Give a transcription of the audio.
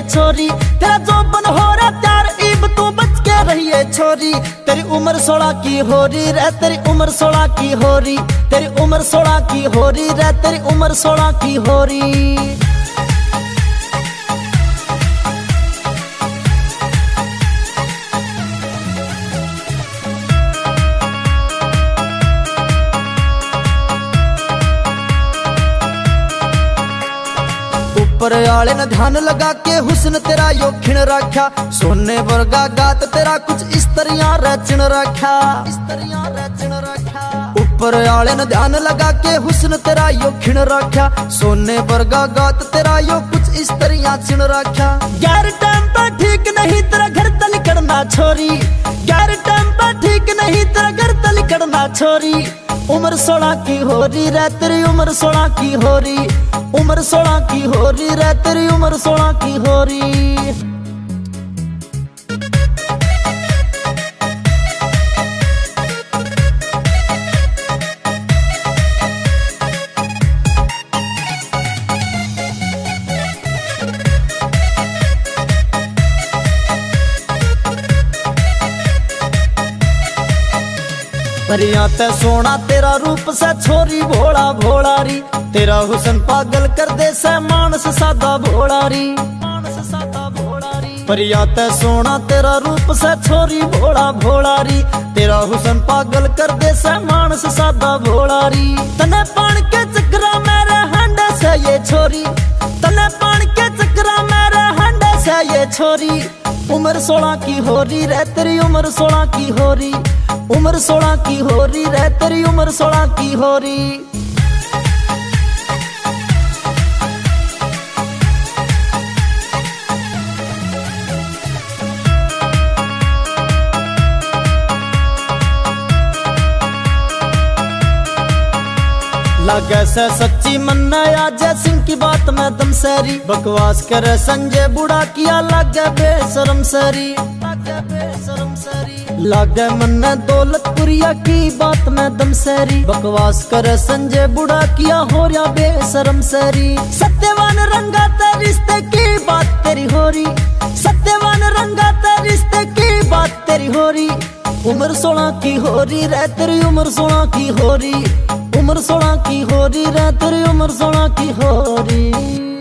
छोरी, तेरा जोबन हो रहा प्यार इब तू बच के रहिए छोरी। तेरी उम्र 16 की हो रही रे, तेरी उम्र 16 की हो रही, तेरी उम्र 16 की हो रही रे, तेरी उम्र 16 की हो रही। ऊपर आले ने ध्यान लगा के हुस्न तेरा यो खिण रखा, सोने वर्गा गात तेरा कुछ इस तरह रचन रखा, इस तरह रचन रखा। ऊपर आले ने ध्यान लगा के हुस्न तेरा यो खिण रखा, सोने वर्गा गात तेरा यो कुछ इस तरह चिन रखा। गैर टाइम पर ठीक नहीं तेरा घर तल करना छोरी, गैर टाइम पर ठीक नहीं तेरा घर तल करना छोरी। उम्र 16 की हो रही रे, तेरी उम्र 16 की हो रही, उम्र 16 की हो रही रे, तेरी उम्र 16 की हो रही। परिया ते सोना तेरा रूप से छोरी भोला भोला री, तेरा हुस्न पागल कर दे से मानस सादा भोला री, मानस सादा भोला री। परिया ते सोना तेरा रूप से छोरी भोला भोला री, तेरा हुस्न पागल कर दे से मानस सादा भोला री। तने पान के चक्रा मेरे हंडे से ये छोरी, तने पान के चक्रा मेरे हंडे से ये छोरी। उम्र 16 की हो रही रे, तेरी उम्र 16 की हो रही, उम्र 16 की हो रही रे, तेरी उम्र 16 की हो रही। लागे से सच्ची मन्ना अजय सिंह की बात में दम सैरी, बकवास करे संजय बुढ़ा किया लागे बेशरम सरी, लागे बेशरम सरी। लागे मन्ना दौलतपुरिया की बात में दम सैरी, बकवास करे संजय बुढ़ा किया हो रहा बेशरम सरी। सत्यवान रंगा तेरे रिश्ते की बात तेरी हो रही, सत्यवान रंगा तेरे रिश्ते की बात तेरी हो रही। उम्र 16 की हो रही रे, तेरी उम्र 16 की हो रही, उम्र 16 की हो रही रे, तेरी उम्र 16 की हो रही।